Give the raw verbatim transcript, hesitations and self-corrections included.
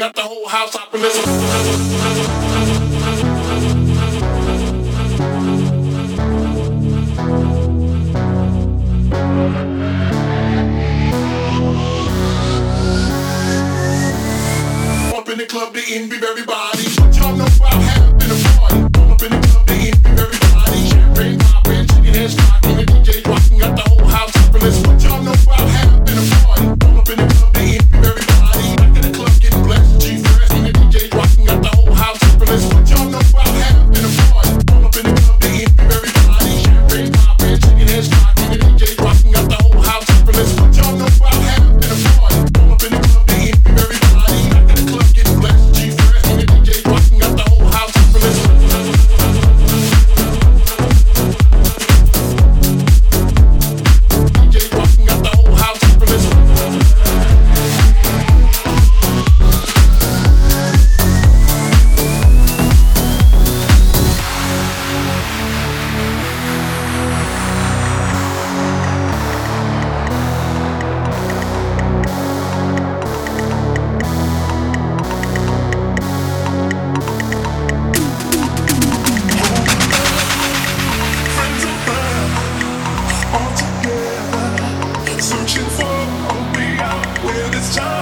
got the whole house up and listen. Up in the club, the envy everybody. What y'all know about having a party? Up in the club, the envy everybody. Champagne popping, chicken heads rocking, the D J rocking, got the whole house up and listen. What y'all know about having a party? Up in the club, the envy everybody. Back in the club, getting blessed, G-Fresh, and the D J rocking, got the whole house up and listen. What y'all know about having a party? Up in the club, the envy everybody. Champagne popping, chicken heads rocking, the D J rocking, got the whole house up and listen. What y'all know about having a party? Up in the club, the envy everybody. Back in the club, getting blessed, G-Fresh, and the D J rocking, got the whole house up and listen. Searching for a way out where this time